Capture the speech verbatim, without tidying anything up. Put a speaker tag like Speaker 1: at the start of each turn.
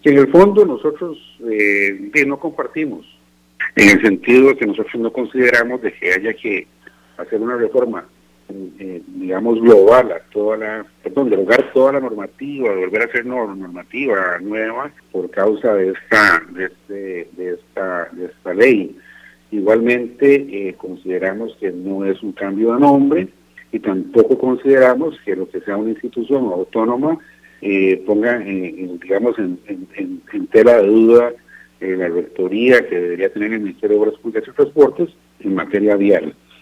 Speaker 1: que en el fondo nosotros eh, no compartimos, en el sentido de que nosotros no consideramos de que haya que hacer una reforma, eh, digamos, global a toda la, perdón, derogar toda la normativa, volver a hacer normativa nueva por causa de esta, de, este, de esta, de esta ley. Igualmente eh, consideramos que no es un cambio de nombre y tampoco consideramos que lo que sea una institución autónoma eh, ponga, eh, digamos, en, en, en tela de duda eh, la rectoría que debería tener el Ministerio de Obras Públicas y Transportes en materia vial.